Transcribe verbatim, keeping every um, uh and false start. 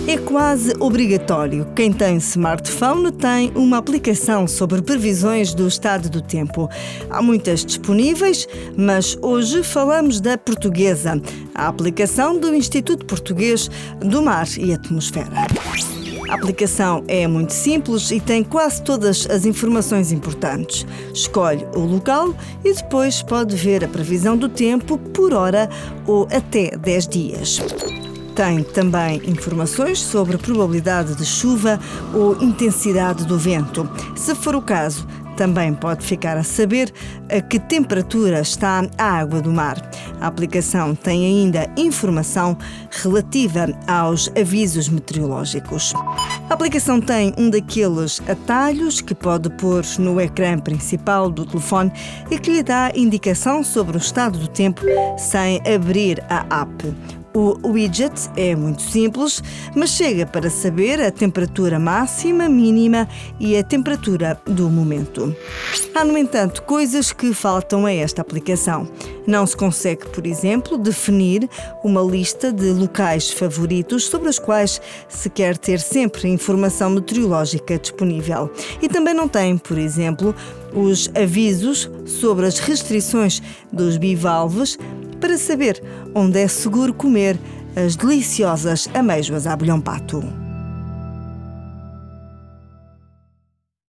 É quase obrigatório. Quem tem smartphone tem uma aplicação sobre previsões do estado do tempo. Há muitas disponíveis, mas hoje falamos da portuguesa, a aplicação do Instituto Português do Mar e Atmosfera. A aplicação é muito simples e tem quase todas as informações importantes. Escolhe o local e depois pode ver a previsão do tempo por hora ou até dez dias. Tem também informações sobre probabilidade de chuva ou intensidade do vento. Se for o caso, também pode ficar a saber a que temperatura está a água do mar. A aplicação tem ainda informação relativa aos avisos meteorológicos. A aplicação tem um daqueles atalhos que pode pôr no ecrã principal do telefone e que lhe dá indicação sobre o estado do tempo sem abrir a app. O widget é muito simples, mas chega para saber a temperatura máxima, mínima e a temperatura do momento. Há, no entanto, coisas que faltam a esta aplicação. Não se consegue, por exemplo, definir uma lista de locais favoritos sobre os quais se quer ter sempre informação meteorológica disponível. E também não tem, por exemplo, os avisos sobre as restrições dos bivalves para saber onde é seguro comer as deliciosas amêijoas à abelhão pato.